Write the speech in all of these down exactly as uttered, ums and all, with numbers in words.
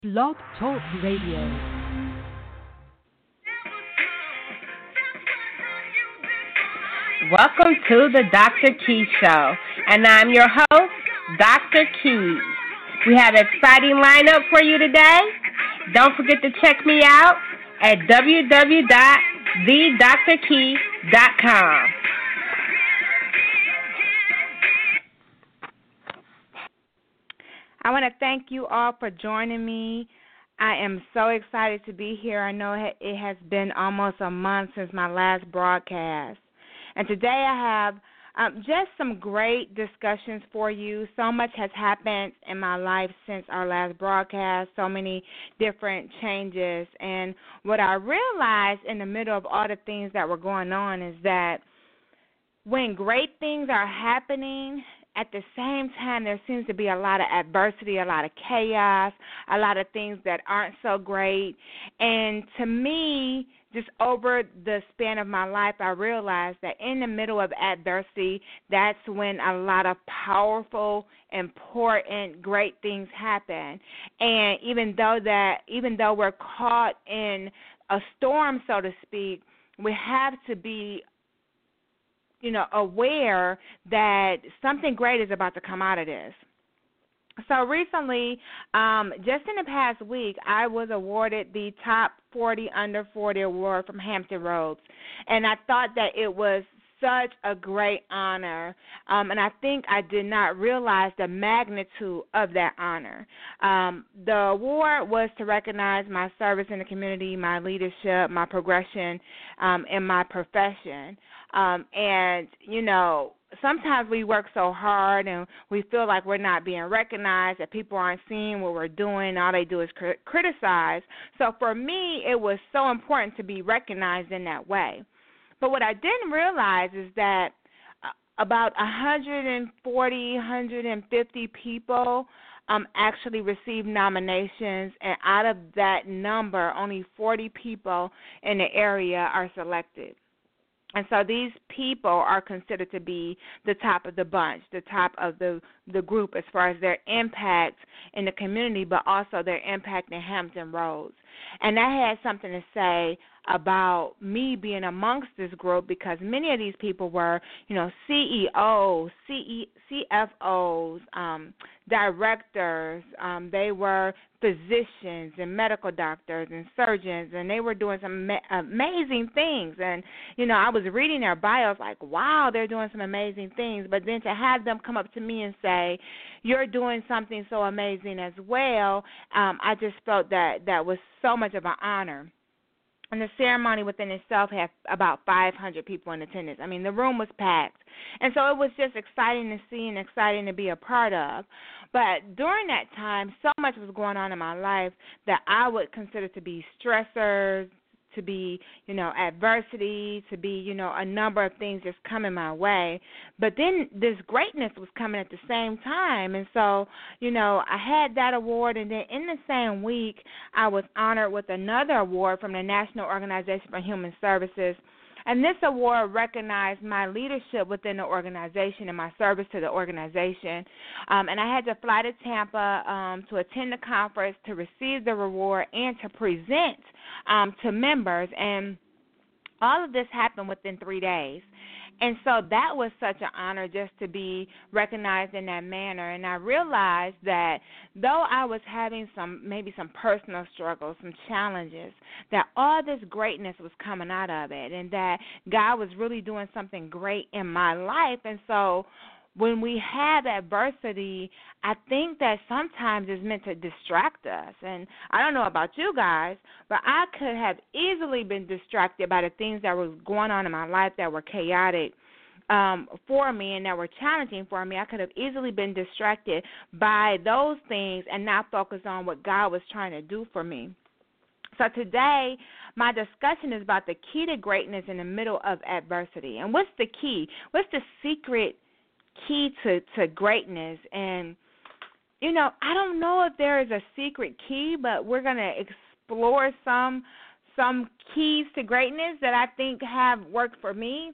Blog Talk Radio. Welcome to the Doctor Key Show, and I'm your host, Doctor Key. We have an exciting lineup for you today. Don't forget to check me out at w w w dot the dr key dot com. I want to thank you all for joining me. I am so excited to be here. I know it has been almost a month since my last broadcast. And today I have um, just some great discussions for you. So much has happened in my life since our last broadcast, so many different changes. And what I realized in the middle of all the things that were going on is that when great things are happening, at the same time, there seems to be a lot of adversity, a lot of chaos, a lot of things that aren't so great. And to me, just over the span of my life, I realized that in the middle of adversity, that's when a lot of powerful, important, great things happen. And even though that, even though we're caught in a storm, so to speak, we have to be you know, aware that something great is about to come out of this. So recently, um, just in the past week, I was awarded the Top forty Under forty Award from Hampton Roads, and I thought that it was such a great honor, um, and I think I did not realize the magnitude of that honor. Um, the award was to recognize my service in the community, my leadership, my progression um, in my profession. Um, and, you know, sometimes we work so hard and we feel like we're not being recognized, that people aren't seeing what we're doing. All they do is cr- criticize. So for me, it was so important to be recognized in that way. But what I didn't realize is that about one hundred forty, one hundred fifty people um, actually received nominations, and out of that number, only forty people in the area are selected. And so these people are considered to be the top of the bunch, the top of the, the group as far as their impact in the community, but also their impact in Hampton Roads. And that had something to say about me being amongst this group, because many of these people were, you know, C E Os, C E, C F Os, um, directors. Um, they were physicians and medical doctors and surgeons, and they were doing some ma- amazing things. And, you know, I was reading their bios like, wow, they're doing some amazing things. But then to have them come up to me and say, you're doing something so amazing as well, um, I just felt that that was so much of an honor. And the ceremony within itself had about five hundred people in attendance. I mean, the room was packed. And so it was just exciting to see and exciting to be a part of. But during that time, so much was going on in my life that I would consider to be stressors, to be, you know, adversity, to be, you know, a number of things just coming my way. But then this greatness was coming at the same time. And so, you know, I had that award, and then in the same week, I was honored with another award from the National Organization for Human Services. And this award recognized my leadership within the organization and my service to the organization. Um, and I had to fly to Tampa um, to attend the conference, to receive the reward, and to present um, to members. And all of this happened within three days. And so that was such an honor just to be recognized in that manner. And I realized that though I was having some, maybe some personal struggles, some challenges, that all this greatness was coming out of it, and that God was really doing something great in my life. And so when we have adversity, I think that sometimes it's meant to distract us. And I don't know about you guys, but I could have easily been distracted by the things that were going on in my life that were chaotic um, for me and that were challenging for me. I could have easily been distracted by those things and not focus on what God was trying to do for me. So today, my discussion is about the key to greatness in the middle of adversity. And what's the key? What's the secret key to, to greatness? And, you know, I don't know if there is a secret key, but we're going to explore some some keys to greatness that I think have worked for me.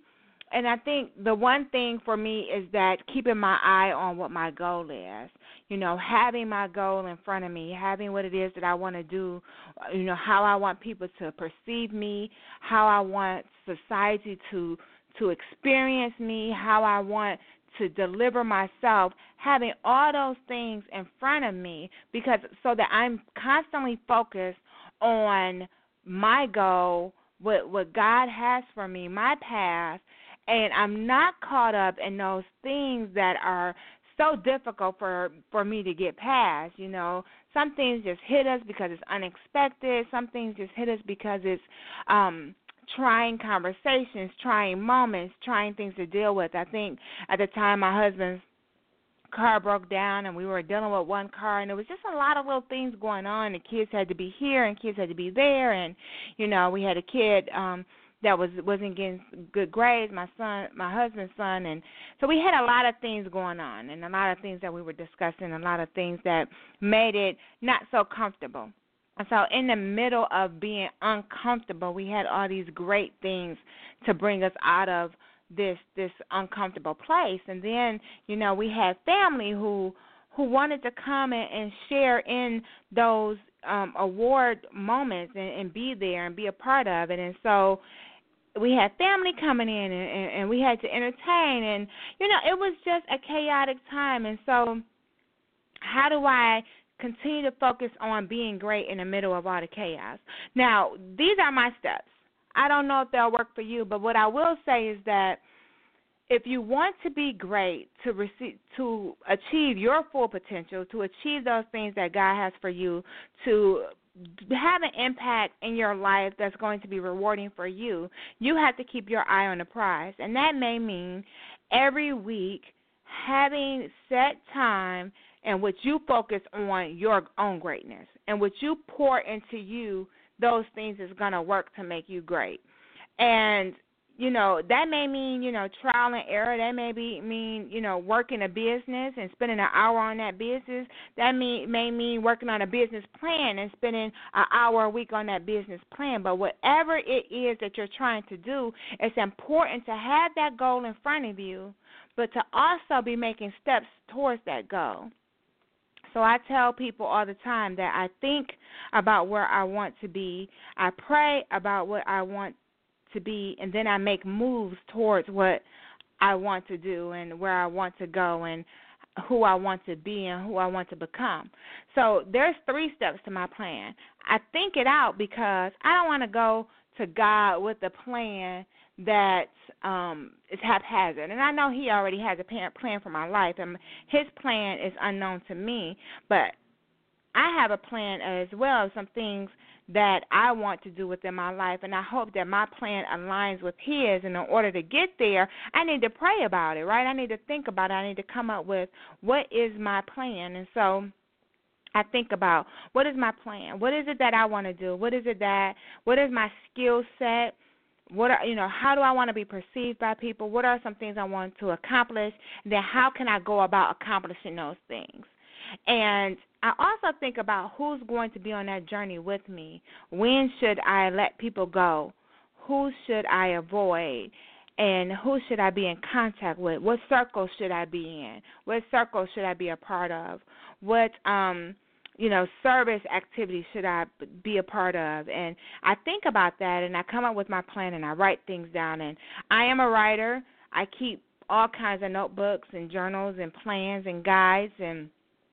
and I think the one thing for me is that keeping my eye on what my goal is. You know, having my goal in front of me, having what it is that I want to do, you know, how I want people to perceive me, how I want society to to experience me, how I want to deliver myself, having all those things in front of me, because so that I'm constantly focused on my goal, what what God has for me, my path, and I'm not caught up in those things that are so difficult for for me to get past. You know, some things just hit us because it's unexpected. Some things just hit us because it's um, trying conversations, trying moments, trying things to deal with. I think at the time my husband's car broke down and we were dealing with one car, and there was just a lot of little things going on. The kids had to be here and kids had to be there, and you know, we had a kid um that was wasn't getting good grades, my son, my husband's son, and so we had a lot of things going on, and a lot of things that we were discussing, a lot of things that made it not so comfortable. And so in the middle of being uncomfortable, we had all these great things to bring us out of this this uncomfortable place. And then, you know, we had family who who wanted to come and, and share in those um, award moments and, and be there and be a part of it. And so we had family coming in, and, and, and we had to entertain, and, you know, it was just a chaotic time. And so how do I continue to focus on being great in the middle of all the chaos? Now, these are my steps. I don't know if they'll work for you, but what I will say is that if you want to be great, to receive, to achieve your full potential, to achieve those things that God has for you, to have an impact in your life that's going to be rewarding for you, you have to keep your eye on the prize. And that may mean every week having set time in which you focus on your own greatness, and which you pour into you, those things is going to work to make you great. And you know, that may mean, you know, trial and error. That may be mean, you know, working a business and spending an hour on that business. That may, may mean working on a business plan and spending an hour a week on that business plan. But whatever it is that you're trying to do, it's important to have that goal in front of you, but to also be making steps towards that goal. So I tell people all the time that I think about where I want to be. I pray about what I want to be, and then I make moves towards what I want to do and where I want to go and who I want to be and who I want to become. So there's three steps to my plan. I think it out because I don't want to go to God with a plan that um, is haphazard. And I know he already has a plan for my life, and his plan is unknown to me, but I have a plan as well, some things that I want to do within my life, and I hope that my plan aligns with his. And in order to get there, I need to pray about it, right? I need to think about it. I need to come up with what is my plan. And so I think about, what is my plan? What is it that I want to do? What is it that, what is my skill set? What are, you know, how do I want to be perceived by people? What are some things I want to accomplish? And then how can I go about accomplishing those things? And I also think about who's going to be on that journey with me. When should I let people go? Who should I avoid? And who should I be in contact with? What circles should I be in? What circles should I be a part of? What, um, you know, service activities should I be a part of? And I think about that, and I come up with my plan, and I write things down. And I am a writer. I keep all kinds of notebooks and journals and plans and guides and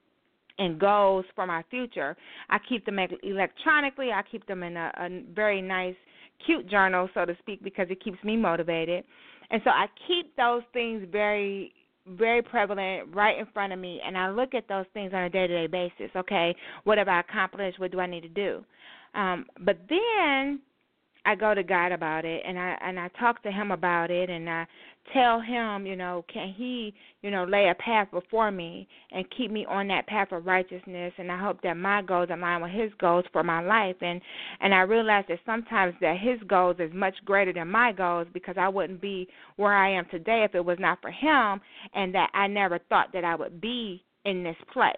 and goals for my future. I keep them electronically. I keep them in a, a very nice, cute journal, so to speak, because it keeps me motivated. And so I keep those things very, very prevalent right in front of me, and I look at those things on a day-to-day basis. Okay, what have I accomplished? What do I need to do? Um, but then I go to God about it, and I and I talk to him about it, and I tell him, you know, can he, you know, lay a path before me and keep me on that path of righteousness? And I hope that my goals align with his goals for my life. And and I realize that sometimes that his goals is much greater than my goals, because I wouldn't be where I am today if it was not for him, and that I never thought that I would be in this place.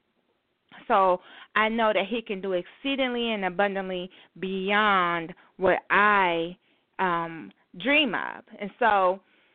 So I know that he can do exceedingly and abundantly beyond what I um, dream of. And so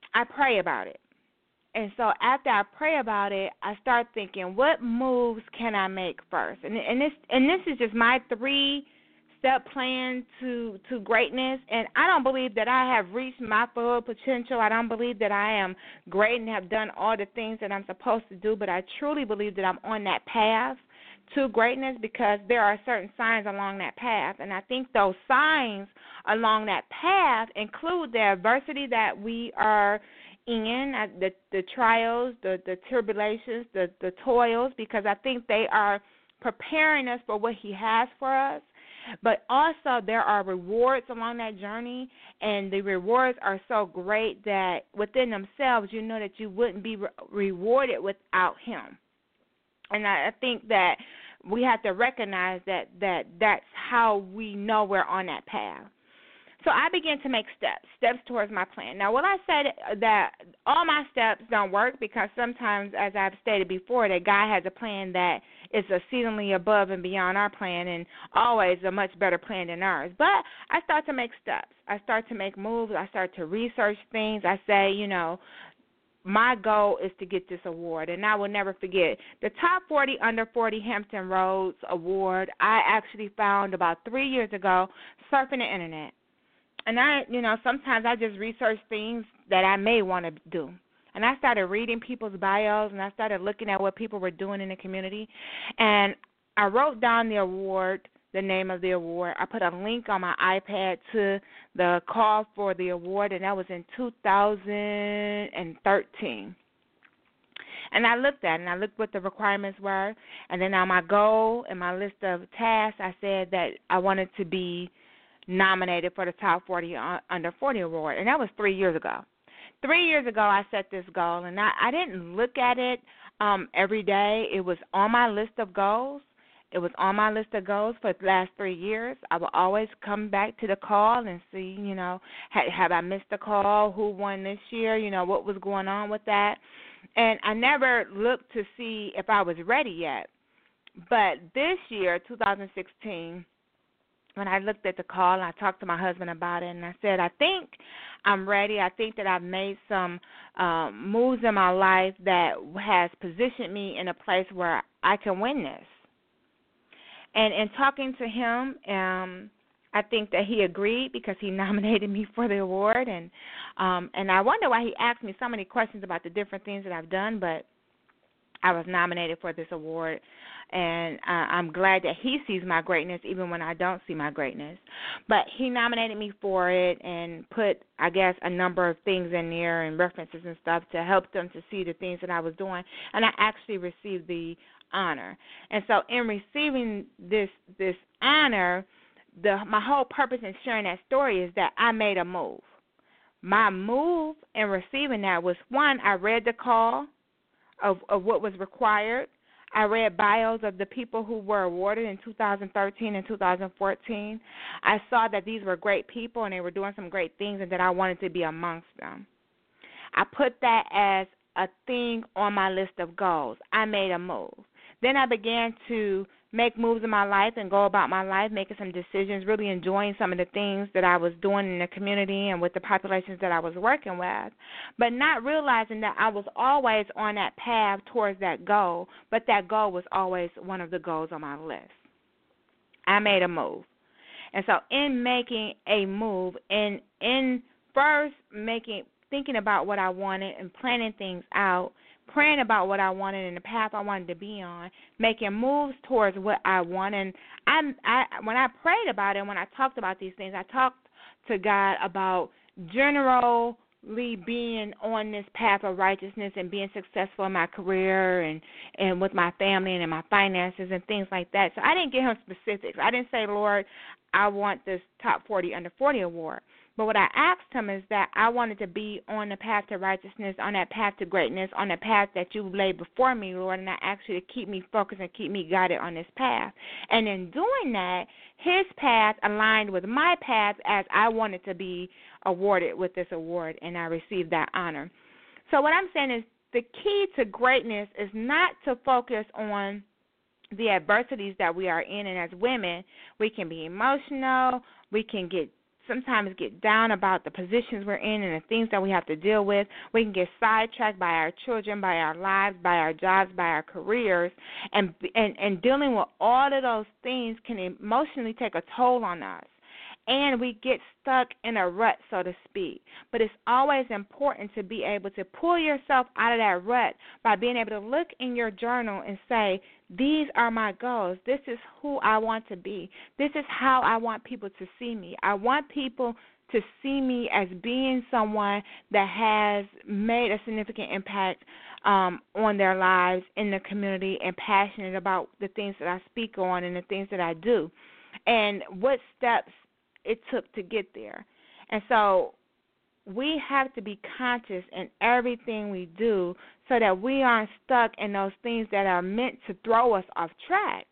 I pray about it. And so after I pray about it, I start thinking, what moves can I make first? And and this and this is just my three-step plan to to greatness. And I don't believe that I have reached my full potential. I don't believe that I am great and have done all the things that I'm supposed to do. But I truly believe that I'm on that path to greatness because there are certain signs along that path. And I think those signs along that path include the adversity that we are in, uh, the the trials, the, the tribulations, the, the toils, because I think they are preparing us for what he has for us. But also there are rewards along that journey, and the rewards are so great that within themselves you know that you wouldn't be re- rewarded without him. And I, I think that we have to recognize that, that that's how we know we're on that path. So I began to make steps, steps towards my plan. Now, will I say that all my steps don't work? Because sometimes, as I've stated before, that God has a plan that is exceedingly above and beyond our plan and always a much better plan than ours. But I start to make steps. I start to make moves. I start to research things. I say, you know, my goal is to get this award, and I will never forget the Top forty Under forty Hampton Roads Award. I actually found about three years ago surfing the internet. And I, you know, sometimes I just research things that I may want to do. And I started reading people's bios, and I started looking at what people were doing in the community. And I wrote down the award, the name of the award. I put a link on my iPad to the call for the award, and that was in two thousand thirteen. And I looked at it, and I looked what the requirements were. And then on my goal and my list of tasks, I said that I wanted to be nominated for the Top forty Under forty Award, and that was three years ago. Three years ago, I set this goal, and I, I didn't look at it um, every day. It was on my list of goals. It was on my list of goals for the last three years. I will always come back to the call and see, you know, have, have I missed a call? Who won this year? You know, what was going on with that? And I never looked to see if I was ready yet. But this year, two thousand sixteen, when I looked at the call, and I talked to my husband about it, and I said, I think I'm ready. I think that I've made some um, moves in my life that has positioned me in a place where I can win this. And in talking to him, um, I think that he agreed because he nominated me for the award. And um, and I wonder why he asked me so many questions about the different things that I've done, but I was nominated for this award. And uh, I'm glad that he sees my greatness even when I don't see my greatness. But he nominated me for it and put, I guess, a number of things in there and references and stuff to help them to see the things that I was doing. And I actually received the honor. And so in receiving this this honor, the my whole purpose in sharing that story is that I made a move. My move in receiving that was, one, I read the call of, of what was required. I read bios of the people who were awarded in two thousand thirteen and two thousand fourteen. I saw that these were great people and they were doing some great things and that I wanted to be amongst them. I put that as a thing on my list of goals. I made a move. Then I began to make moves in my life and go about my life, making some decisions, really enjoying some of the things that I was doing in the community and with the populations that I was working with, but not realizing that I was always on that path towards that goal, but that goal was always one of the goals on my list. I made a move. And so in making a move, in in first making thinking about what I wanted and planning things out, praying about what I wanted and the path I wanted to be on, making moves towards what I want. And I, I, when I prayed about it, when I talked about these things, I talked to God about generally being on this path of righteousness and being successful in my career and, and with my family and in my finances and things like that. So I didn't give him specifics. I didn't say, Lord, I want this Top forty Under forty award. But what I asked him is that I wanted to be on the path to righteousness, on that path to greatness, on the path that you laid before me, Lord, and I asked you to keep me focused and keep me guided on this path. And in doing that, his path aligned with my path as I wanted to be awarded with this award, and I received that honor. So what I'm saying is the key to greatness is not to focus on the adversities that we are in, and as women, we can be emotional, we can get sometimes get down about the positions we're in and the things that we have to deal with. We can get sidetracked by our children, by our lives, by our jobs, by our careers, and and, and dealing with all of those things can emotionally take a toll on us. And we get stuck in a rut, so to speak. But it's always important to be able to pull yourself out of that rut by being able to look in your journal and say, these are my goals. This is who I want to be. This is how I want people to see me. I want people to see me as being someone that has made a significant impact um, on their lives in the community and passionate about the things that I speak on and the things that I do. And what steps it took to get there. And so we have to be conscious in everything we do so that we aren't stuck in those things that are meant to throw us off track.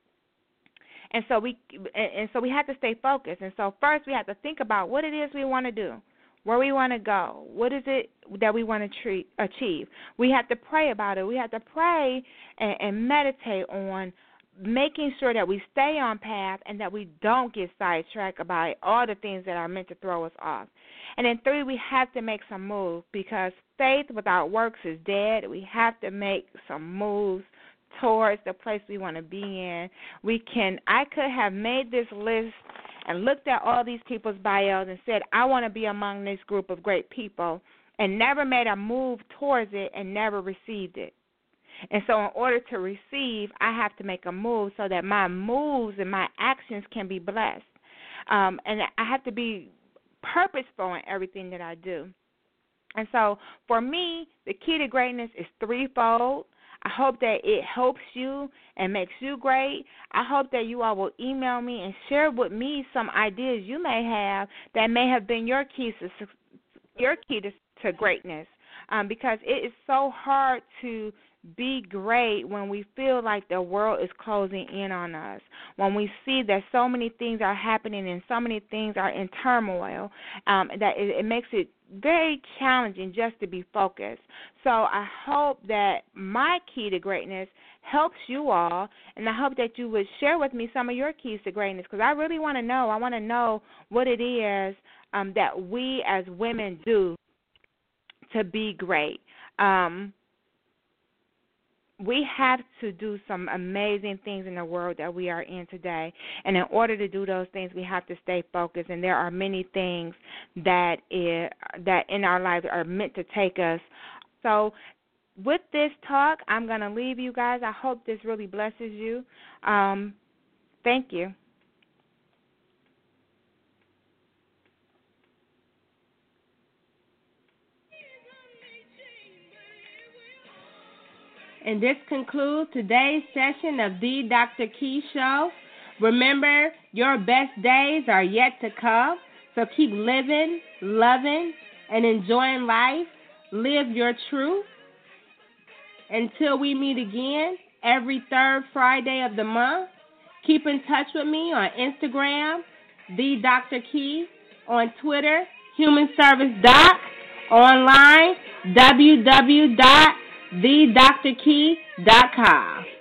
And so we and so we have to stay focused. And so first we have to think about what it is we want to do, where we want to go, what is it that we want to treat, achieve. We have to pray about it. We have to pray and, and meditate on making sure that we stay on path and that we don't get sidetracked about all the things that are meant to throw us off. And then three, we have to make some moves because faith without works is dead. We have to make some moves towards the place we want to be in. We can. I could have made this list and looked at all these people's bios and said, I want to be among this group of great people, and never made a move towards it and never received it. And so in order to receive, I have to make a move so that my moves and my actions can be blessed. Um, and I have to be purposeful in everything that I do. And so for me, the key to greatness is threefold. I hope that it helps you and makes you great. I hope that you all will email me and share with me some ideas you may have that may have been your keys to, your key to, to greatness, um, because it is so hard to be great when we feel like the world is closing in on us, when we see that so many things are happening and so many things are in turmoil, um, that it, it makes it very challenging just to be focused. So I hope that my key to greatness helps you all, and I hope that you would share with me some of your keys to greatness, because I really want to know. I want to know what it is um, that we as women do to be great. Um We have to do some amazing things in the world that we are in today. And in order to do those things, we have to stay focused. And there are many things that is, that in our lives are meant to take us. So with this talk, I'm going to leave you guys. I hope this really blesses you. Um, thank you. And this concludes today's session of the Doctor Key Show. Remember, your best days are yet to come, so keep living, loving, and enjoying life. Live your truth. Until we meet again every third Friday of the month, keep in touch with me on Instagram, The Doctor Key, on Twitter, Human Service Doc, online, w w w dot the doctor key dot com.